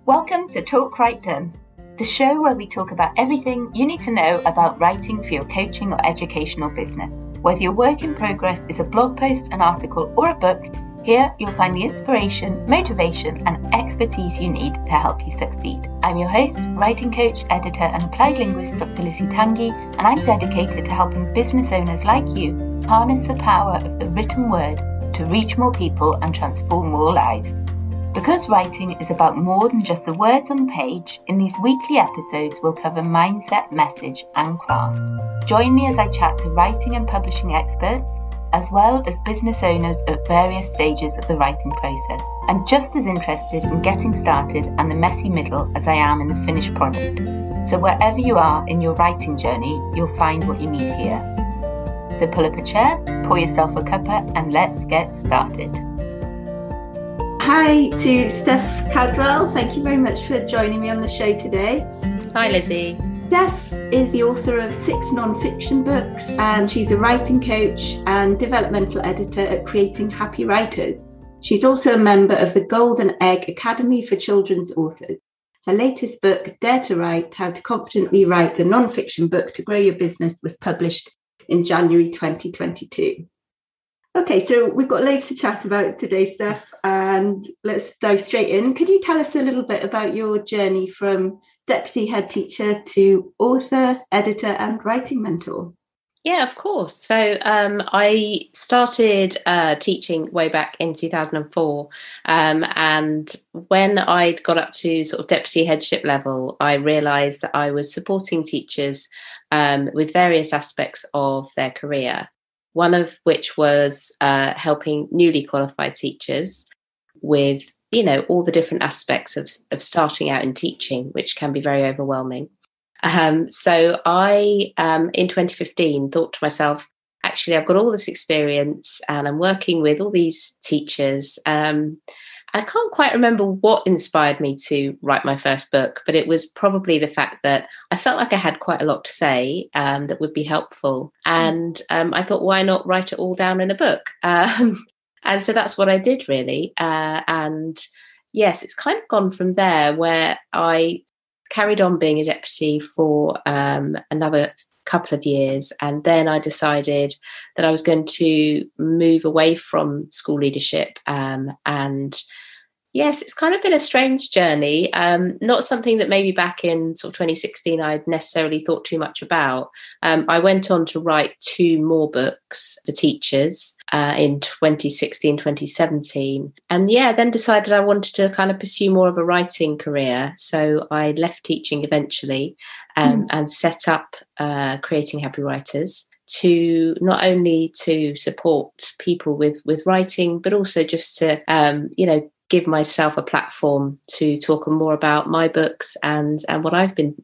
Welcome to Talk Write Done, the show where we talk about everything you need to know about writing for your coaching or educational business. Whether your work in progress is a blog post, an article, or a book, here you'll find the inspiration, motivation, and expertise you need to help you succeed. I'm your host, writing coach, editor, and applied linguist Dr. Lizzie Tanguy, and I'm dedicated to helping business owners like you harness the power of the written word to reach more people and transform more lives. Because writing is about more than just the words on the page, in these weekly episodes we'll cover mindset, message and craft. Join me as I chat to writing and publishing experts, as well as business owners at various stages of the writing process. I'm just as interested in getting started and the messy middle as I am in the finished product. So wherever you are in your writing journey, you'll find what you need here. So pull up a chair, pour yourself a cuppa and let's get started. Hi to Steph Caswell. Thank you very much for joining me on the show today. Hi Lizzie. Steph is the author of 6 non-fiction books, and she's a writing coach and developmental editor at Creating Happy Writers. She's also a member of the Golden Egg Academy for Children's Authors. Her latest book, Dare to Write, How to Confidently Write a Non-Fiction Book to Grow Your Business, was published in January 2022. Okay, so we've got loads to chat about today, Steph, and let's dive straight in. Could you tell us a little bit about your journey from deputy head teacher to author, editor and writing mentor? Yeah, of course. So I started teaching way back in 2004. And when I'd got up to sort of deputy headship level, I realised that I was supporting teachers with various aspects of their career. One of which was helping newly qualified teachers with, all the different aspects of starting out in teaching, which can be very overwhelming. So I, in 2015, thought to myself, actually, I've got all this experience and I'm working with all these teachers. I can't quite remember what inspired me to write my first book, but it was probably the fact that I felt like I had quite a lot to say that would be helpful. And I thought, why not write it all down in a book? And so that's what I did, really. And yes, it's kind of gone from there, where I carried on being a deputy for another couple of years. And then I decided that I was going to move away from school leadership. And yes, it's kind of been a strange journey. Not something that maybe back in sort of 2016 I'd necessarily thought too much about. I went on to write 2 more books for teachers in 2016, 2017. And then decided I wanted to kind of pursue more of a writing career. So I left teaching eventually and set up Creating Happy Writers to not only to support people with writing, but also just to, give myself a platform to talk more about my books and what I've been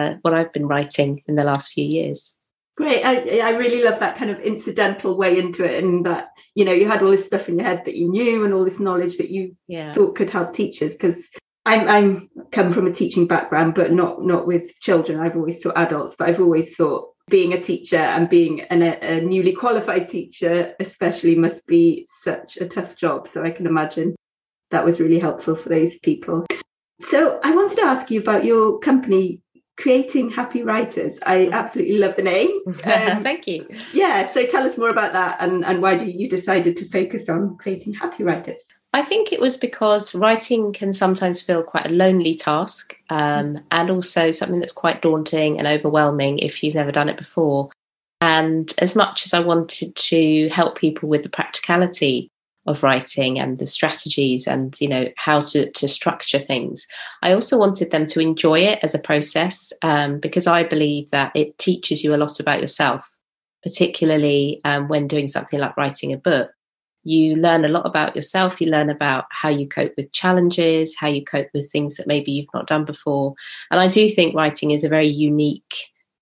writing in the last few years. Great. I really love that kind of incidental way into it, and that, you had all this stuff in your head that you knew and all this knowledge that you thought could help teachers. Because I'm come from a teaching background, but not with children. I've always taught adults, but I've always thought being a teacher and being a newly qualified teacher especially must be such a tough job. So I can imagine that was really helpful for those people. So I wanted to ask you about your company, Creating Happy Writers. I absolutely love the name. Thank you. Yeah, so tell us more about that and why you decided to focus on creating happy writers. I think it was because writing can sometimes feel quite a lonely task, and also something that's quite daunting and overwhelming if you've never done it before. And as much as I wanted to help people with the practicality of writing and the strategies and, how to structure things, I also wanted them to enjoy it as a process, because I believe that it teaches you a lot about yourself, particularly when doing something like writing a book. You learn a lot about yourself. You learn about how you cope with challenges, how you cope with things that maybe you've not done before. And I do think writing is a very unique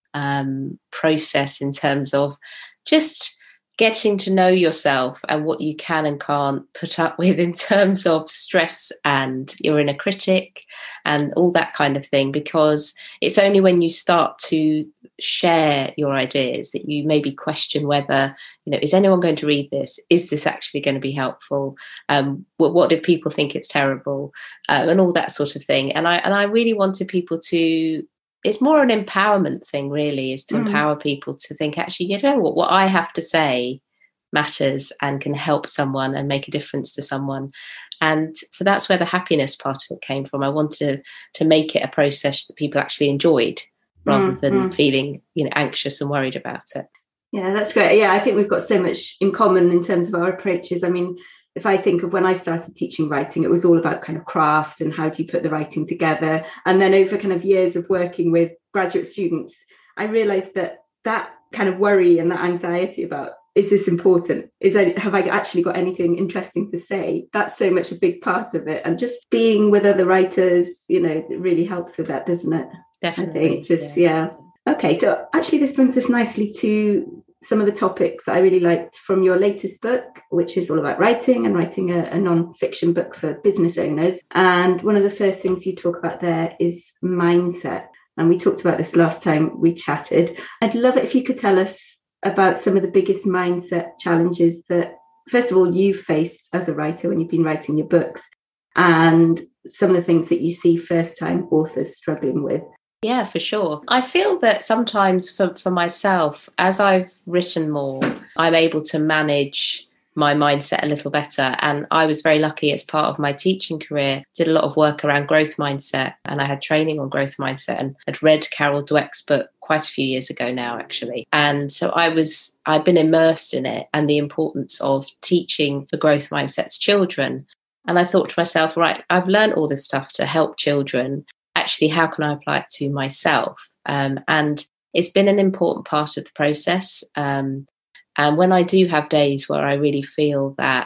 process in terms of just getting to know yourself and what you can and can't put up with in terms of stress and your inner critic and all that kind of thing, because it's only when you start to share your ideas, that you maybe question whether, is anyone going to read this? Is this actually going to be helpful? What if people think it's terrible? And all that sort of thing. And I really wanted people to, it's more an empowerment thing, really, is to empower people to think, actually, what I have to say matters and can help someone and make a difference to someone. And so that's where the happiness part of it came from. I wanted to make it a process that people actually enjoyed, rather than feeling, anxious and worried about it. Yeah, that's great. Yeah, I think we've got so much in common in terms of our approaches. I mean, if I think of when I started teaching writing, it was all about kind of craft and how do you put the writing together. And then over kind of years of working with graduate students, I realized that kind of worry and that anxiety about, is this important? Have I actually got anything interesting to say? That's so much a big part of it. And just being with other writers, it really helps with that, doesn't it? Definitely. I think yeah. Okay, so actually this brings us nicely to some of the topics that I really liked from your latest book, which is all about writing and writing a non-fiction book for business owners. And one of the first things you talk about there is mindset. And we talked about this last time we chatted. I'd love it if you could tell us about some of the biggest mindset challenges that, first of all, you've faced as a writer when you've been writing your books, and some of the things that you see first-time authors struggling with. Yeah, for sure. I feel that sometimes for myself, as I've written more, I'm able to manage my mindset a little better. And I was very lucky as part of my teaching career, did a lot of work around growth mindset, and I had training on growth mindset and had read Carol Dweck's book quite a few years ago now, actually. And so I'd been immersed in it and the importance of teaching the growth mindset to children. And I thought to myself, right, I've learned all this stuff to help children. Actually, how can I apply it to myself? And it's been an important part of the process. And when I do have days where I really feel that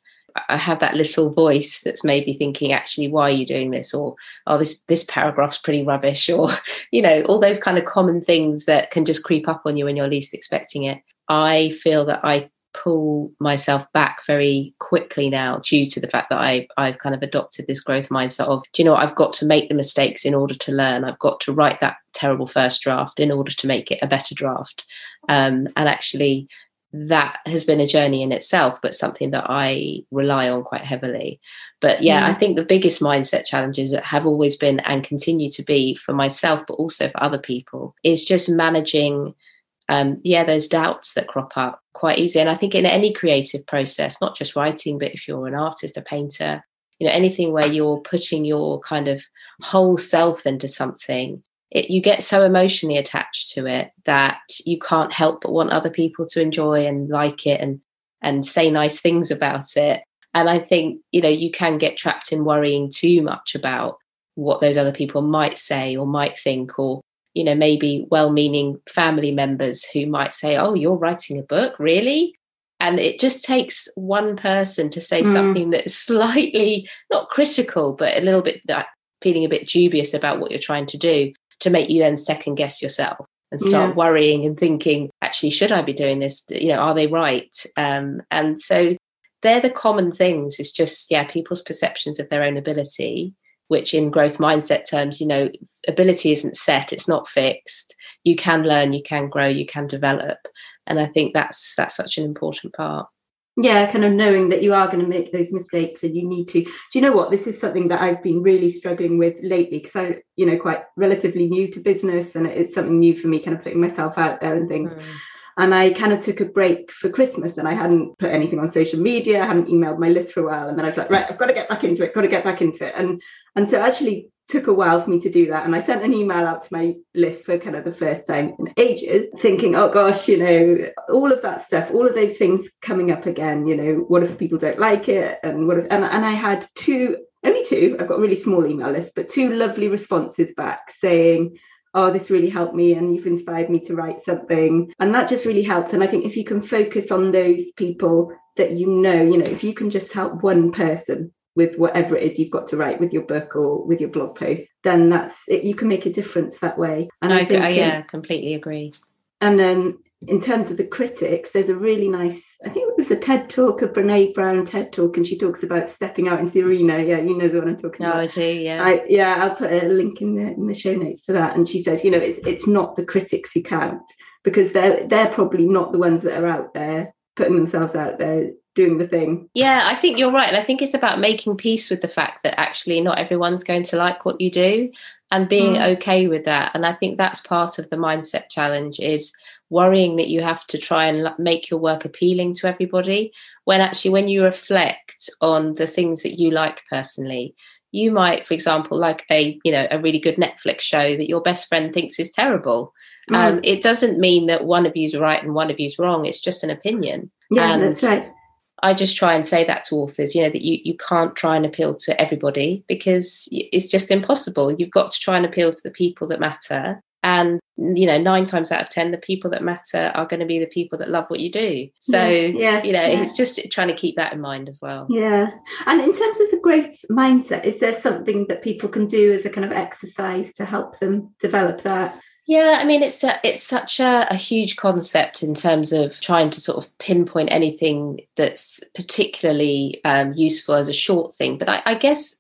I have that little voice that's maybe thinking, actually, why are you doing this? Or, oh, this paragraph's pretty rubbish. Or, all those kind of common things that can just creep up on you when you're least expecting it. I feel that I pull myself back very quickly now due to the fact that I've kind of adopted this growth mindset of, I've got to make the mistakes in order to learn. I've got to write that terrible first draft in order to make it a better draft. And actually, that has been a journey in itself, but something that I rely on quite heavily. But I think the biggest mindset challenges that have always been and continue to be for myself, but also for other people, is just managing those doubts that crop up quite easily. And I think in any creative process, not just writing, but if you're an artist, a painter, anything where you're putting your kind of whole self into something, you get so emotionally attached to it that you can't help but want other people to enjoy and like it and say nice things about it. And I think, you can get trapped in worrying too much about what those other people might say or might think, or, maybe well-meaning family members who might say, oh, you're writing a book, really? And it just takes one person to say something that's slightly not critical, but a little bit feeling a bit dubious about what you're trying to do, to make you then second guess yourself and start worrying and thinking, actually, should I be doing this? Are they right? And so they're the common things. It's just, people's perceptions of their own ability, which in growth mindset terms, ability isn't set, it's not fixed. You can learn, you can grow, you can develop. And I think that's such an important part. Yeah, kind of knowing that you are going to make those mistakes and you need to. Do you know what? This is something that I've been really struggling with lately, because I'm, quite relatively new to business, and it's something new for me, kind of putting myself out there and things. And I kind of took a break for Christmas, and I hadn't put anything on social media, I hadn't emailed my list for a while. And then I was like, right, I've got to get back into it, And so actually took a while for me to do that. And I sent an email out to my list for kind of the first time in ages, thinking, oh gosh, all of that stuff, all of those things coming up again, what if people don't like it? And and I had only two, I've got a really small email list, but 2 lovely responses back saying, oh, this really helped me and you've inspired me to write something. And that just really helped. And I think if you can focus on those people that if you can just help one person with whatever it is you've got to write with your book or with your blog post, then that's it. You can make a difference that way. And I completely agree. And then in terms of the critics, there's a really nice, I think it was a TED talk, a Brene Brown TED talk, and she talks about stepping out into the arena. Yeah, you know the one I'm talking about. I do, yeah. I'll put a link in the show notes to that. And she says, you know, it's not the critics who count, because they're probably not the ones that are out there putting themselves out there doing the thing. Yeah, I think you're right. And I think it's about making peace with the fact that actually not everyone's going to like what you do, and being okay with that. And I think that's part of the mindset challenge, is worrying that you have to try and make your work appealing to everybody, when actually when you reflect on the things that you like personally, you might, for example, like a really good Netflix show that your best friend thinks is terrible. It doesn't mean that one of you's right and one of you's wrong. It's just an opinion. Yeah, and that's right. I just try and say that to authors, that you can't try and appeal to everybody, because it's just impossible. You've got to try and appeal to the people that matter. And, 9 times out of 10, the people that matter are going to be the people that love what you do. So, it's just trying to keep that in mind as well. Yeah. And in terms of the growth mindset, is there something that people can do as a kind of exercise to help them develop that? Yeah, I mean, it's such a huge concept in terms of trying to sort of pinpoint anything that's particularly useful as a short thing. But I guess,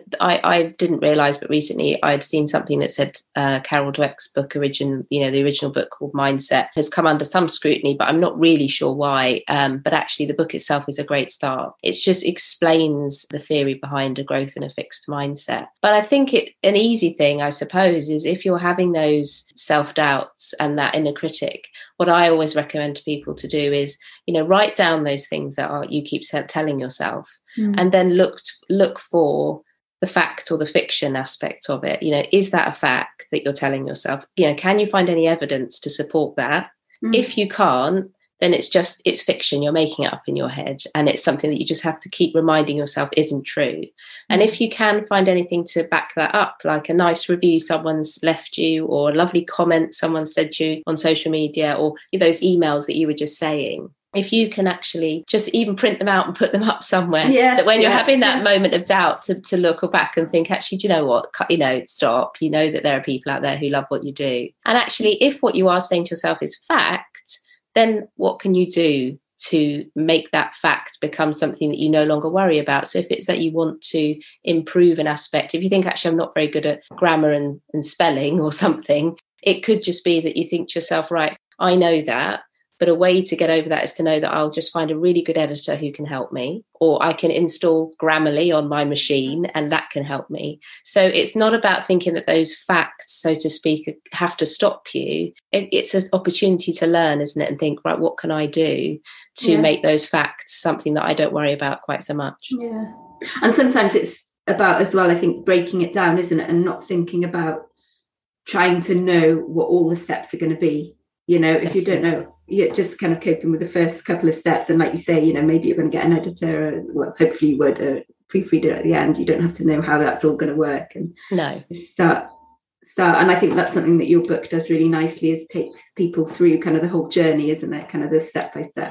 I didn't realise, but recently I'd seen something that said Carol Dweck's book, the original book called Mindset, has come under some scrutiny, but I'm not really sure why. But actually the book itself is a great start. It just explains the theory behind a growth and a fixed mindset. But I think an easy thing, I suppose, is if you're having those self-doubts and that inner critic, what I always recommend to people to do is, write down those things that you keep telling yourself, and then look for the fact or the fiction aspect of it. Is that a fact that you're telling yourself? Can you find any evidence to support that? If you can't, then it's fiction. You're making it up in your head, and it's something that you just have to keep reminding yourself isn't true. And if you can find anything to back that up, like a nice review someone's left you, or a lovely comment someone said to you on social media, or those emails that you were just saying, if you can actually just even print them out and put them up somewhere, that when you're having that moment of doubt to look back and think, actually, do you know what, stop, that there are people out there who love what you do. And actually, if what you are saying to yourself is fact, then what can you do to make that fact become something that you no longer worry about? So if it's that you want to improve an aspect, if you think, actually, I'm not very good at grammar and spelling or something, it could just be that you think to yourself, right, I know that, but a way to get over that is to know that I'll just find a really good editor who can help me, or I can install Grammarly on my machine and that can help me. So it's not about thinking that those facts, so to speak, have to stop you. It's an opportunity to learn, isn't it? And think, right, what can I do to make those facts something that I don't worry about quite so much? Yeah. And sometimes it's about, as well, I think, breaking it down, isn't it? And not thinking about trying to know what all the steps are going to be. If you don't know, you're just kind of coping with the first couple of steps. And like you say, maybe you're going to get an editor, or hopefully you would, a proofreader at the end. You don't have to know how that's all going to work. And start. And I think that's something that your book does really nicely, is takes people through kind of the whole journey, isn't it? Kind of the step by step.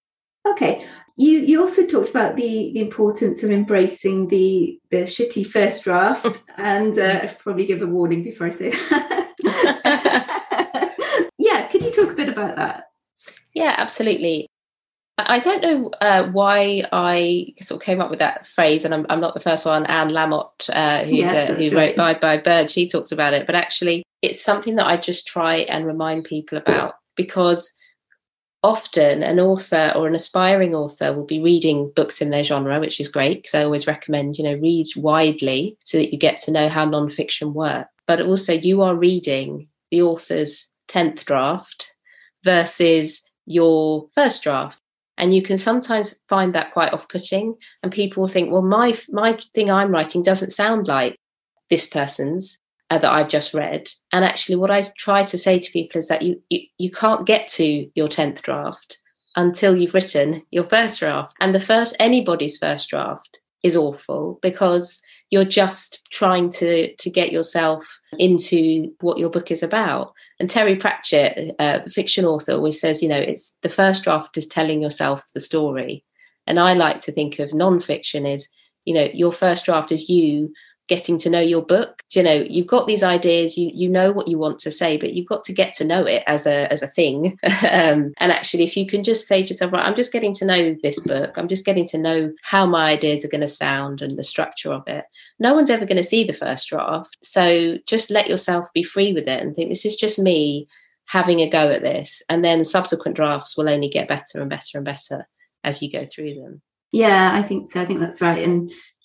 Okay. You also talked about the importance of embracing the shitty first draft. And I should probably give a warning before I say that. Could you talk a bit about that? Yeah, absolutely. I don't know why I sort of came up with that phrase, and I'm not the first one. Anne Lamott, who wrote Bye Bye Bird, she talked about it. But actually, it's something that I just try and remind people about, because often an author or an aspiring author will be reading books in their genre, which is great, because I always recommend, read widely so that you get to know how non-fiction works. But also you are reading the author's 10th draft versus your first draft. And you can sometimes find that quite off-putting, and people will think, well, my thing I'm writing doesn't sound like this person's that I've just read. And actually what I try to say to people is that you can't get to your 10th draft until you've written your first draft. And anybody's first draft is awful, because you're just trying to get yourself into what your book is about. And Terry Pratchett, the fiction author, always says, it's the first draft is telling yourself the story. And I like to think of non-fiction as, your first draft is you getting to know your book. You know, you've got these ideas, you know what you want to say, but you've got to get to know it as a thing. And actually, if you can just say to yourself, right, I'm just getting to know this book, I'm just getting to know how my ideas are going to sound and the structure of it. No one's ever going to see the first draft. So just let yourself be free with it and think, this is just me having a go at this. And then subsequent drafts will only get better and better and better as you go through them. Yeah, I think so. I think that's right. And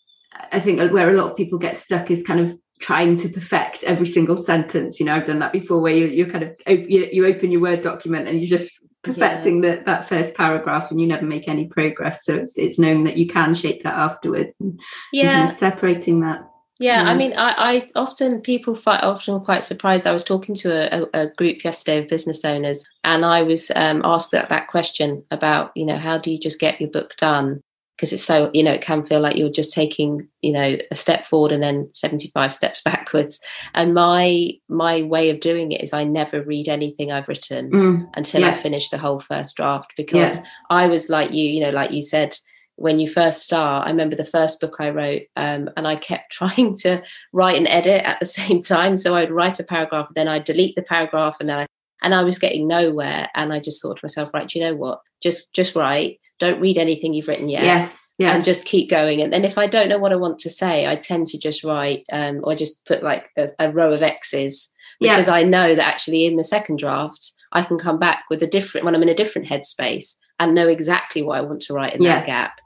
I think where a lot of people get stuck is kind of trying to perfect every single sentence. You know, I've done that before, where you kind of you open your Word document and you're just perfecting that first paragraph, and you never make any progress. So it's knowing that you can shape that afterwards, and kind of separating that. Yeah, I mean, I often were quite surprised. I was talking to a group yesterday of business owners, and I was asked that question about, you know, how do you just get your book done? Because it's so, you know, it can feel like you're just taking, you know, a step forward and then 75 steps backwards. And my way of doing it is I never read anything I've written until I finish the whole first draft, because I was like you know, like you said, when you first start, I remember the first book I wrote, and I kept trying to write and edit at the same time. So I'd write a paragraph, then I'd delete the paragraph, and I was getting nowhere. And I just thought to myself, right, do you know what? Just write. Don't read anything you've written yet. Yes. Yeah. And just keep going. And then if I don't know what I want to say, I tend to just write or just put like a row of X's, because I know that actually in the second draft, I can come back with when I'm in a different headspace and know exactly what I want to write in that gap.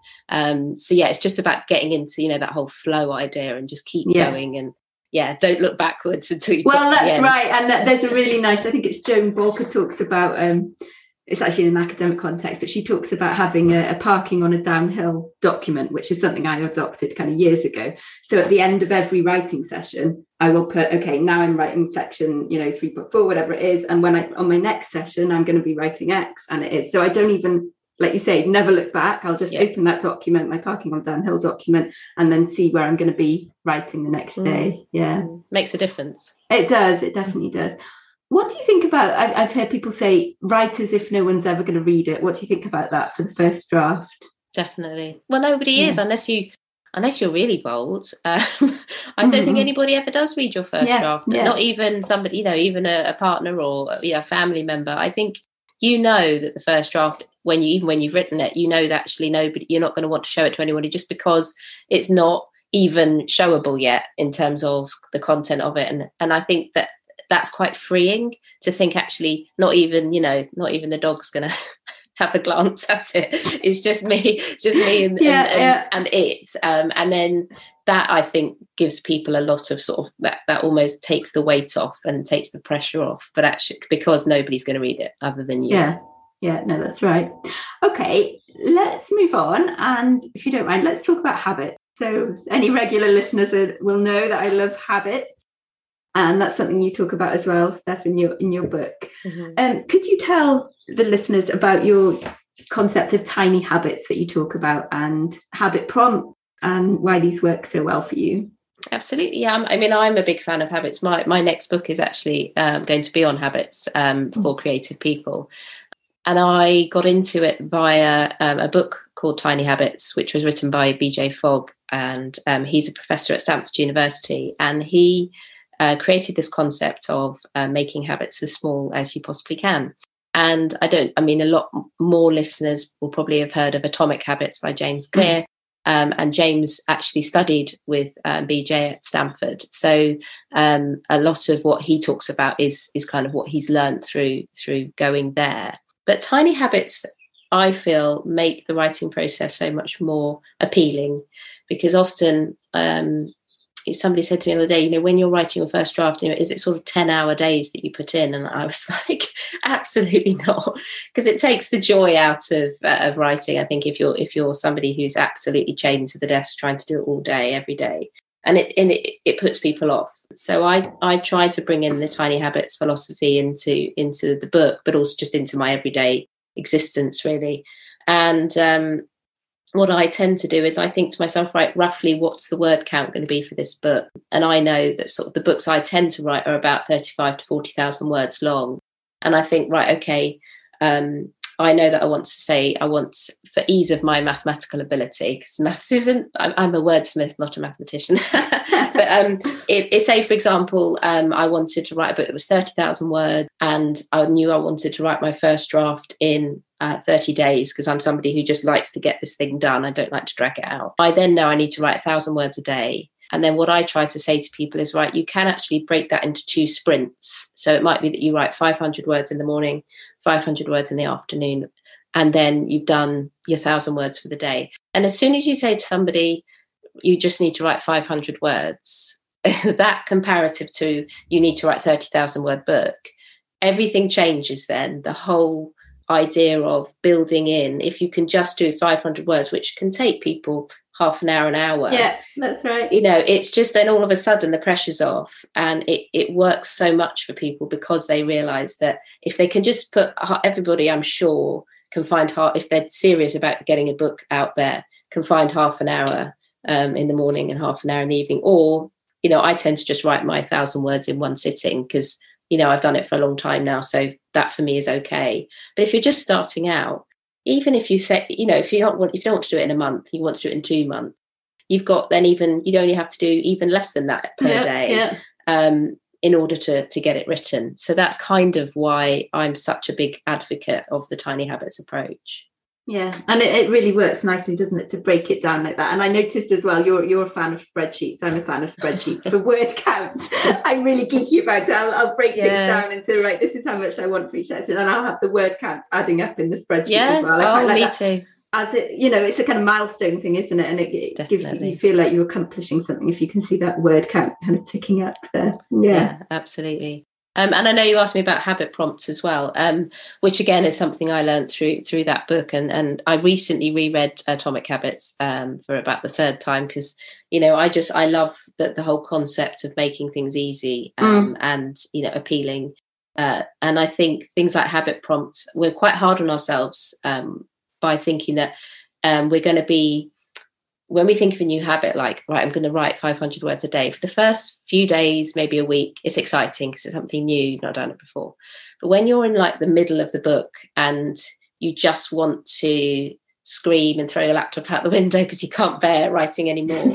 So it's just about getting into, you know, that whole flow idea and just keep going, and don't look backwards until you get to the end. Right. And there's a really nice, I think it's Joan Balker talks about, it's actually in an academic context, but she talks about having a parking on a downhill document, which is something I adopted kind of years ago. So at the end of every writing session, I will put, okay, now I'm writing section, you know, 3.4, whatever it is. And on my next session, I'm going to be writing X, and it is. So I don't even, like you say, never look back. I'll just open that document, my parking on downhill document, and then see where I'm going to be writing the next day. Yeah. Makes a difference. It does. It definitely does. What do you think about, I've heard people say, write as if no one's ever going to read it. What do you think about that for the first draft? Definitely. Well, nobody is, unless you're really bold. I don't think anybody ever does read your first draft. Not even somebody, you know, even a partner or a family member. I think, you know, that the first draft, when you've written it, you know that actually you're not going to want to show it to anybody, just because it's not even showable yet in terms of the content of it. And I think that's quite freeing to think, actually, not even the dog's going to have a glance at it. It's just me and it. And then that, I think, gives people a lot of sort of that almost takes the weight off and takes the pressure off. But actually, because nobody's going to read it other than you. Yeah, no, that's right. Okay, let's move on. And if you don't mind, let's talk about habits. So any regular listeners will know that I love habits. And that's something you talk about as well, Steph, in your book. Could you tell the listeners about your concept of tiny habits that you talk about, and habit prompts, and why these work so well for you? Absolutely. Yeah. I mean, I'm a big fan of habits. My next book is actually going to be on habits for creative people. And I got into it via a book called Tiny Habits, which was written by BJ Fogg. And he's a professor at Stanford University. And he created this concept of making habits as small as you possibly can. And a lot more listeners will probably have heard of Atomic Habits by James Clear. And James actually studied with BJ at Stanford. So a lot of what he talks about is kind of what he's learned through going there. But tiny habits, I feel, make the writing process so much more appealing, because often somebody said to me the other day, you know, when you're writing your first draft, you know, is it sort of 10-hour days that you put in? And I was like, absolutely not, because it takes the joy out of writing. I think if you're somebody who's absolutely chained to the desk trying to do it all day, every day, and it puts people off. So I try to bring in the tiny habits philosophy into the book, but also just into my everyday existence, really. And what I tend to do is I think to myself, right, roughly what's the word count going to be for this book? And I know that sort of the books I tend to write are about 35 to 40,000 words long. And I think, right, okay, I know that I want for ease of my mathematical ability, because maths isn't, I'm a wordsmith, not a mathematician. But say, for example, I wanted to write a book that was 30,000 words, and I knew I wanted to write my first draft in 30 days, because I'm somebody who just likes to get this thing done. I don't like to drag it out. I then know I need to write 1,000 words a day. And then what I try to say to people is, right, you can actually break that into 2 sprints. So it might be that you write 500 words in the morning, 500 words in the afternoon, and then you've done your 1,000 words for the day. And as soon as you say to somebody, you just need to write 500 words, that comparative to you need to write 30,000 word book, everything changes then. The whole idea of building in, if you can just do 500 words, which can take people half an hour. Yeah, that's right. It's just then all of a sudden the pressure's off, and it works so much for people, because they realise that if they can just put, everybody I'm sure can find, if they're serious about getting a book out there, can find half an hour in the morning and half an hour in the evening. Or, I tend to just write my 1,000 words in one sitting, because, I've done it for a long time now. So that for me is okay. But if you're just starting out, even if you say, if you don't want to do it in a month, you want to do it in 2 months, you've got then you'd only have to do even less than that per day in order to get it written. So that's kind of why I'm such a big advocate of the Tiny Habits approach. Yeah, and it really works nicely, doesn't it, to break it down like that. And I noticed as well, you're a fan of spreadsheets. I'm a fan of spreadsheets for word counts. I'm really geeky about it. I'll break things down into, right, this is how much I want for each lesson, and I'll have the word counts adding up in the spreadsheet as well. Me too. As it, it's a kind of milestone thing, isn't it? And it gives you feel like you're accomplishing something if you can see that word count kind of ticking up there. Yeah, absolutely. And I know you asked me about habit prompts as well, which again is something I learned through that book. And I recently reread Atomic Habits for about the 3rd time, because, I love the whole concept of making things easy and, appealing. And I think things like habit prompts, we're quite hard on ourselves by thinking that we're going to be, when we think of a new habit, like, right, I'm going to write 500 words a day. For the first few days, maybe a week, it's exciting because it's something new, you've not done it before. But when you're in like the middle of the book and you just want to scream and throw your laptop out the window because you can't bear writing anymore,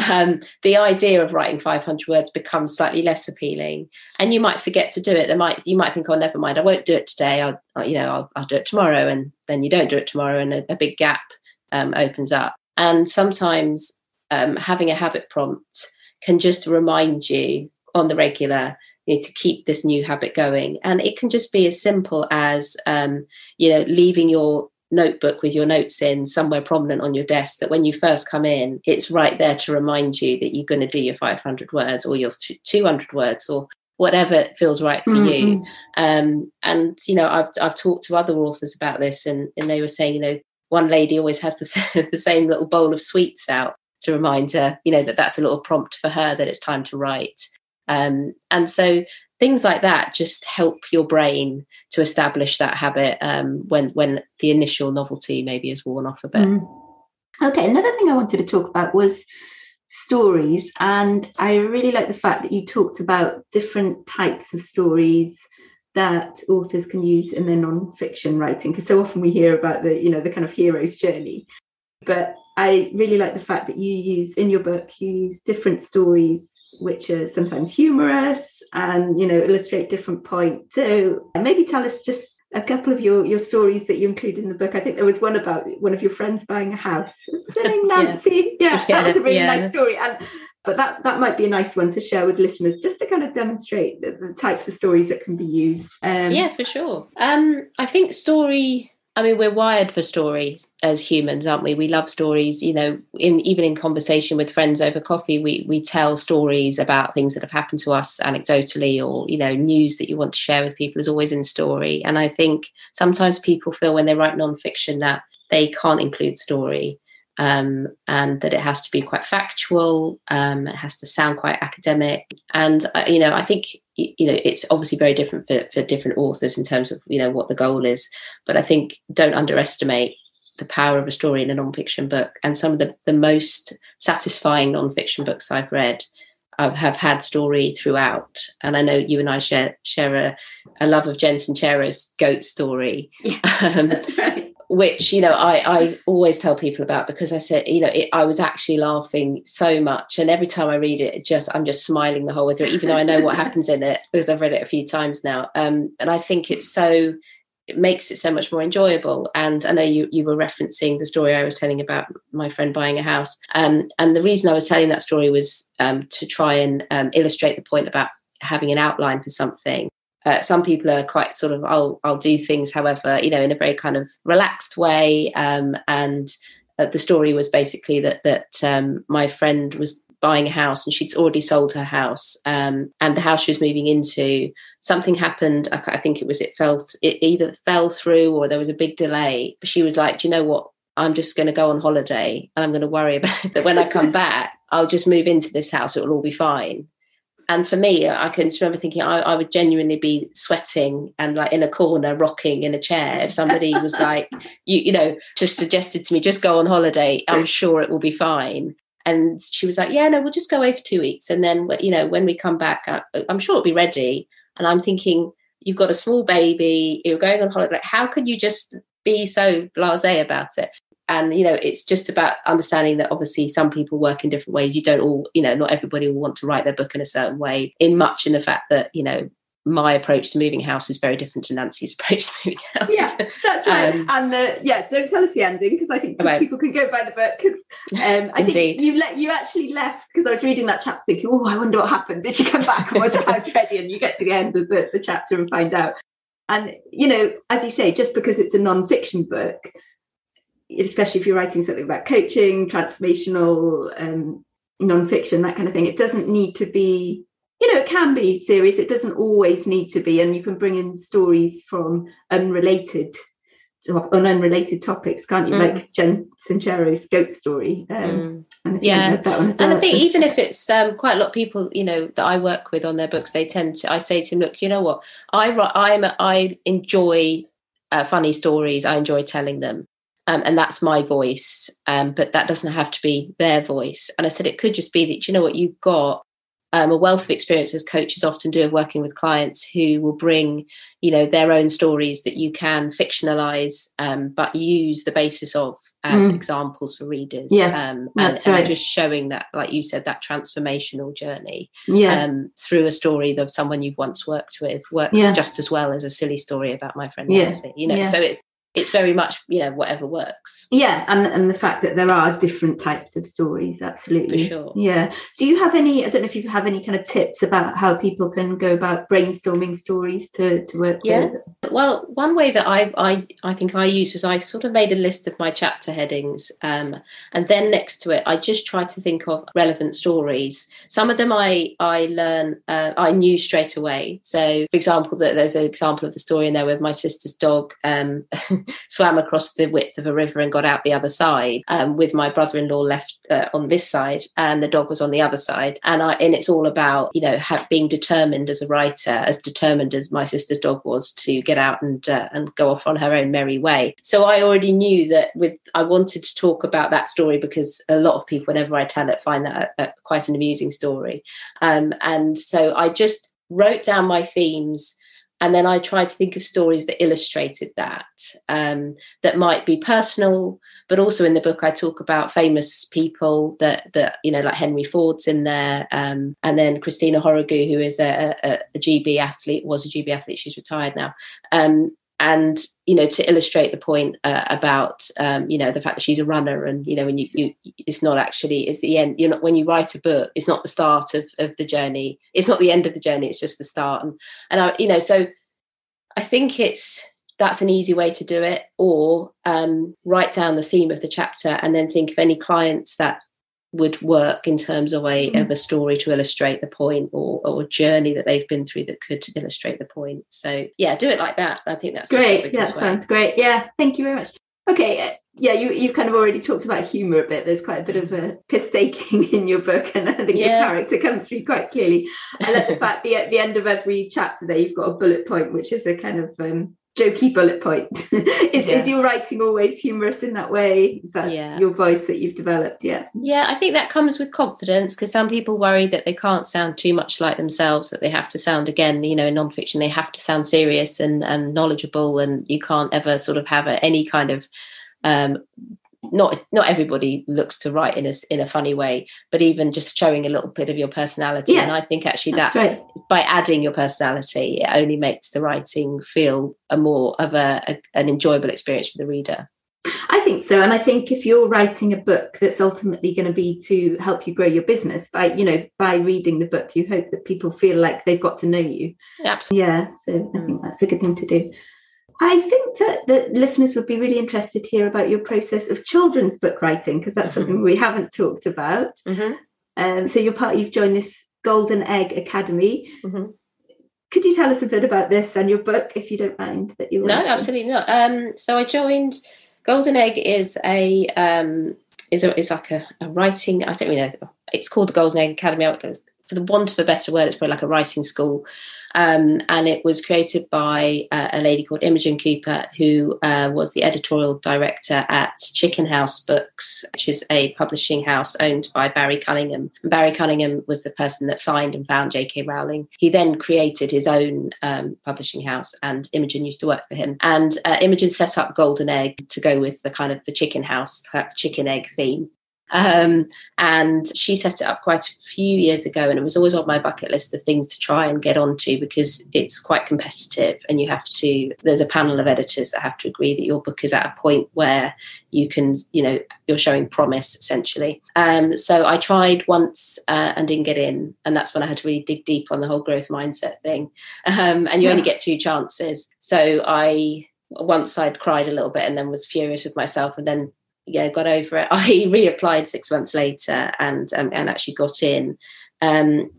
the idea of writing 500 words becomes slightly less appealing, and you might forget to do it. You might think, oh, never mind, I won't do it today. I'll do it tomorrow, and then you don't do it tomorrow, and a big gap opens up. And sometimes having a habit prompt can just remind you on the regular, to keep this new habit going. And it can just be as simple as, leaving your notebook with your notes in somewhere prominent on your desk, that when you first come in, it's right there to remind you that you're going to do your 500 words or your 200 words or whatever feels right for you. And, I've talked to other authors about this, and they were saying, one lady always has the same little bowl of sweets out to remind her, that's a little prompt for her that it's time to write. And so things like that just help your brain to establish that habit when the initial novelty maybe is worn off a bit. Okay, another thing I wanted to talk about was stories. And I really like the fact that you talked about different types of stories that authors can use in their non-fiction writing, because so often we hear about the kind of hero's journey. But I really like the fact that you use different stories which are sometimes humorous and illustrate different points. So maybe tell us just a couple of your stories that you included in the book. I think there was one about one of your friends buying a house. Was her name Nancy? Yeah, that was a really nice story. But that might be a nice one to share with listeners, just to kind of demonstrate the types of stories that can be used. For sure. I think we're wired for stories as humans, aren't we? We love stories, even in conversation with friends over coffee, we tell stories about things that have happened to us anecdotally, or, news that you want to share with people is always in story. And I think sometimes people feel when they write nonfiction that they can't include story. And that it has to be quite factual, it has to sound quite academic. And, I think, it's obviously very different for different authors in terms of, what the goal is. But I think don't underestimate the power of a story in a nonfiction book. And some of the most satisfying nonfiction books I've read have had story throughout. And I know you and I share a love of Jen Sincero's goat story. Yeah, that's right. Which, I always tell people about, because I said, I was actually laughing so much. And every time I read it, I'm just smiling the whole way through, even though I know what happens in it, because I've read it a few times now. And I think it makes it so much more enjoyable. And I know you were referencing the story I was telling about my friend buying a house. And the reason I was telling that story was to try and illustrate the point about having an outline for something. Some people are quite sort of, I'll do things, however, in a very kind of relaxed way. And the story was basically that my friend was buying a house and she'd already sold her house. And the house she was moving into, something happened. I think it either fell through or there was a big delay. But she was like, do you know what? I'm just going to go on holiday and I'm going to worry about it. But when I come back, I'll just move into this house. It will all be fine. And for me, I can just remember thinking I would genuinely be sweating and like in a corner, rocking in a chair. If somebody was like, just suggested to me, just go on holiday, I'm sure it will be fine. And she was like, yeah, no, we'll just go away for 2 weeks. And then, when we come back, I'm sure it'll be ready. And I'm thinking, you've got a small baby, you're going on holiday. Like, how could you just be so blasé about it? And, it's just about understanding that obviously some people work in different ways. You don't all, not everybody will want to write their book in a certain way, in the fact that, my approach to moving house is very different to Nancy's approach to moving house. Yeah, that's right. And don't tell us the ending, because I think people can go buy the book. Because I think you actually left, because I was reading that chapter thinking, oh, I wonder what happened. Did you come back and was the house ready? And you get to the end of the chapter and find out. And, as you say, just because it's a non-fiction book, especially if you're writing something about coaching, transformational, non-fiction, that kind of thing, it doesn't need to be, it can be serious. It doesn't always need to be. And you can bring in stories from unrelated topics, can't you? Like Jen Sincero's goat story. And I think even if it's quite a lot of people, that I work with on their books, I say to them, look, you know what? I enjoy funny stories. I enjoy telling them. And that's my voice, but that doesn't have to be their voice. And I said it could just be that, you've got a wealth of experience, as coaches often do, of working with clients who will bring, their own stories that you can fictionalize, but use the basis of as examples for readers. And just showing that, like you said, that transformational journey through a story of someone you've once worked with works just as well as a silly story about my friend Nancy. So it's very much, whatever works. Yeah, and the fact that there are different types of stories, absolutely. For sure. Yeah. Do you have any, I don't know if you have any kind of tips about how people can go about brainstorming stories to work with? Well, one way that I think I used was I sort of made a list of my chapter headings, and then next to it, I just tried to think of relevant stories. Some of them I knew straight away. So, for example, there's an example of the story in there where my sister's dog swam across the width of a river and got out the other side, with my brother-in-law left on this side and the dog was on the other side. And it's all about, being determined as a writer, as determined as my sister's dog was to get out and go off on her own merry way. So I already knew that I wanted to talk about that story, because a lot of people, whenever I tell it, find that quite an amusing story. And so I just wrote down my themes. And then I tried to think of stories that illustrated that might be personal, but also in the book I talk about famous people that like Henry Ford's in there, and then Christina Horrigu, who is a GB athlete, was a GB athlete, she's retired now, and to illustrate the point about the fact that she's a runner, and when you it's not actually, it's the end. When you write a book, it's not the start of the journey, it's not the end of the journey, it's just the start. And so I think that's an easy way to do it. Or write down the theme of the chapter and then think of any clients that would work in terms of a story to illustrate the point, or a journey that they've been through that could illustrate the point. So do it like that. I think that's great. That sounds great. Yeah, thank you very much. Okay, you've kind of already talked about humour a bit. There's quite a bit of a piss taking in your book, and I think your character comes through quite clearly. I love the fact that at the end of every chapter there you've got a bullet point, which is a kind of jokey bullet point. Is your writing always humorous in that way? Is that your voice that you've developed? Yeah, I think that comes with confidence, because some people worry that they can't sound too much like themselves, that they have to sound, again, in non-fiction, they have to sound serious and knowledgeable, and you can't ever sort of have any kind of not everybody looks to write in a funny way, but even just showing a little bit of your personality. And I think actually that right. by adding your personality, it only makes the writing feel a more of an enjoyable experience for the reader. I think so. And I think if you're writing a book that's ultimately going to be to help you grow your business, by reading the book, you hope that people feel like they've got to know you. Absolutely. Yeah. So I think that's a good thing to do. I think that the listeners would be really interested to hear about your process of children's book writing, because that's something we haven't talked about. So you've joined this Golden Egg Academy. Could you tell us a bit about this and your book, if you don't mind? No, absolutely not. So I joined Golden Egg is like a writing. I don't really know. It's called the Golden Egg Academy. For the want of a better word, it's probably like a writing school. And it was created by a lady called Imogen Cooper, who was the editorial director at Chicken House Books, which is a publishing house owned by Barry Cunningham. And Barry Cunningham was the person that signed and found J.K. Rowling. He then created his own publishing house, and Imogen used to work for him. And Imogen set up Golden Egg to go with the kind of the Chicken House, chicken egg theme. And she set it up quite a few years ago, and it was always on my bucket list of things to try and get onto, because it's quite competitive, and there's a panel of editors that have to agree that your book is at a point where you can, you're showing promise, essentially. So I tried once and didn't get in, and that's when I had to really dig deep on the whole growth mindset thing. And you only get 2 chances. So once I'd cried a little bit and then was furious with myself, and then got over it. I reapplied 6 months later and actually got in. That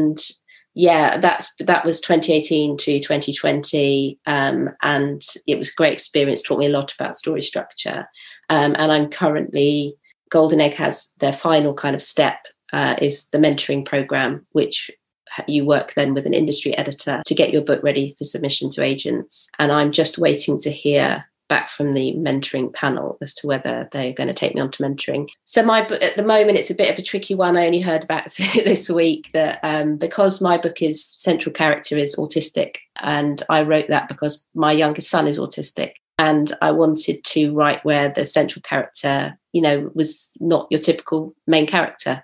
was 2018 to 2020. And it was a great experience, taught me a lot about story structure. And I'm currently, Golden Egg has their final kind of step is the mentoring program, which you work then with an industry editor to get your book ready for submission to agents. And I'm just waiting to hear back from the mentoring panel as to whether they're going to take me on to mentoring. So my book at the moment, it's a bit of a tricky one. I only heard back this week that because my book is central character is autistic, and I wrote that because my youngest son is autistic, and I wanted to write where the central character, was not your typical main character.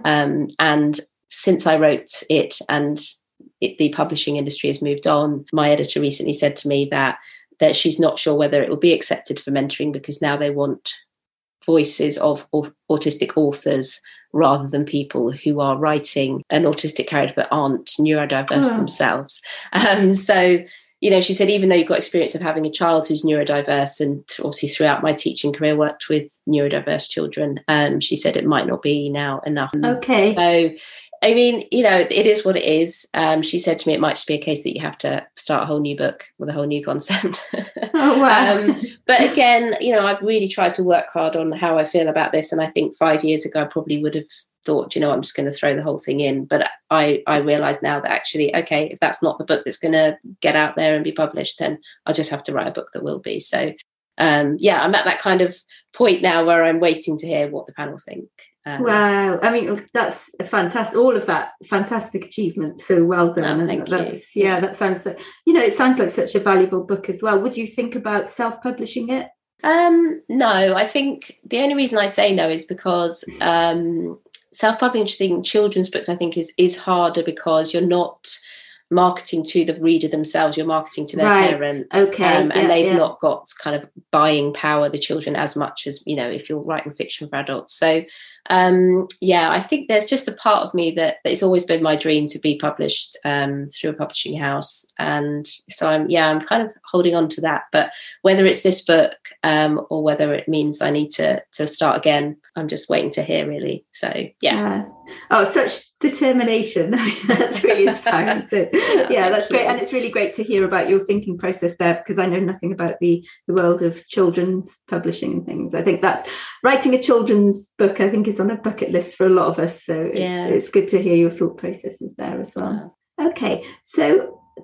And since I wrote it and the publishing industry has moved on, my editor recently said to me that she's not sure whether it will be accepted for mentoring, because now they want voices of autistic authors rather than people who are writing an autistic character but aren't neurodiverse themselves. So, she said, even though you've got experience of having a child who's neurodiverse, and obviously throughout my teaching career worked with neurodiverse children, she said it might not be now enough. Okay. So, I mean, it is what it is. She said to me, it might just be a case that you have to start a whole new book with a whole new concept. Oh, wow. But again, I've really tried to work hard on how I feel about this. And I think 5 years ago, I probably would have thought, I'm just going to throw the whole thing in. But I realise now that actually, okay, if that's not the book that's going to get out there and be published, then I'll just have to write a book that will be. So, I'm at that kind of point now where I'm waiting to hear what the panel think. Wow, I mean, that's a fantastic, all of that fantastic achievement, so well done. Thank you. That sounds like, it sounds like such a valuable book as well. Would you think about self-publishing it? No, I think the only reason I say no is because self-publishing children's books, I think, is harder, because you're not marketing to the reader themselves, you're marketing to their parent. Okay. And they've not got kind of buying power, the children, as much as, if you're writing fiction for adults. So I think there's just a part of me that it's always been my dream to be published through a publishing house, and so I'm kind of holding on to that. But whether it's this book or whether it means I need to start again, I'm just waiting to hear, really. So such determination. That's really inspiring. So that's great, and it's really great to hear about your thinking process there, because I know nothing about the world of children's publishing and things. I think that's writing a children's book, I think, is on a bucket list for a lot of us, so it's good to hear your thought processes there as well. Okay, so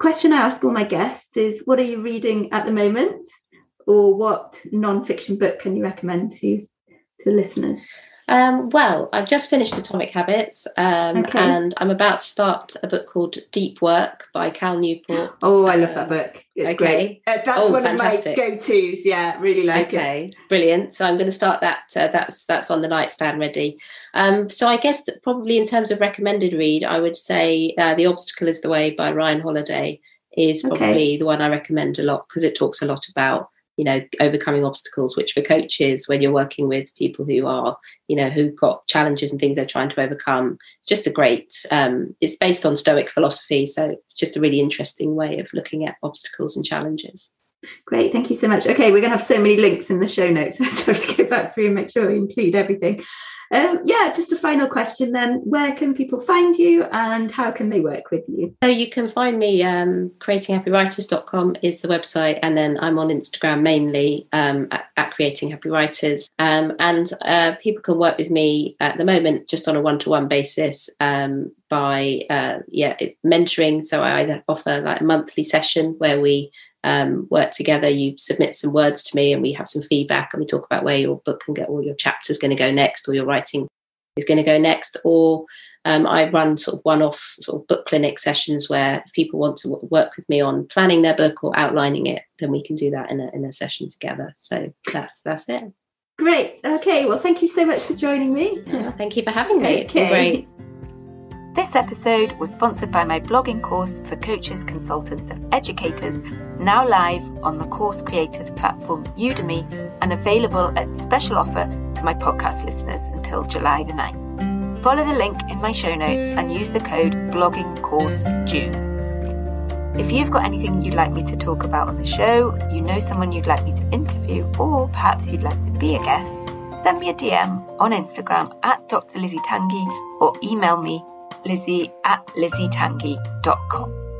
question I ask all my guests is, what are you reading at the moment? Or what non-fiction book can you recommend to listeners? Well, I've just finished Atomic Habits, and I'm about to start a book called Deep Work by Cal Newport. Oh, I love that book. It's great. That's one fantastic. Of my go-tos. Yeah, really like it. Okay, brilliant. So I'm going to start that. That's on the nightstand ready. So I guess that probably in terms of recommended read, I would say The Obstacle is the Way by Ryan Holiday is probably the one I recommend a lot, because it talks a lot about, overcoming obstacles, which for coaches, when you're working with people who are, who've got challenges and things they're trying to overcome, just a great, it's based on Stoic philosophy. So it's just a really interesting way of looking at obstacles and challenges. Great. Thank you so much. Okay. We're going to have so many links in the show notes. So I have to go back through and make sure we include everything. Just a final question then. Where can people find you and how can they work with you? So you can find me, creatinghappywriters.com is the website. And then I'm on Instagram mainly at Creating Happy Writers. And people can work with me at the moment just on a one-to-one basis by mentoring. So I either offer like a monthly session where we work together. You submit some words to me and we have some feedback and we talk about where your book can go, or your chapter is going to go next, or your writing is going to go next. Or I run sort of one-off sort of book clinic sessions where if people want to work with me on planning their book or outlining it, then we can do that in a session together. So that's it. Great. Okay. Well, thank you so much for joining me. Thank you for having me. It's been great. This episode was sponsored by my blogging course for coaches, consultants and educators, now live on the course creators platform Udemy and available at special offer to my podcast listeners until July the 9th. Follow the link in my show notes and use the code bloggingcoursejune. If you've got anything you'd like me to talk about on the show, someone you'd like me to interview, or perhaps you'd like to be a guest, send me a DM on Instagram at Dr. Lizzie Tanguy or email me Lizzie@lizzietanguy.com.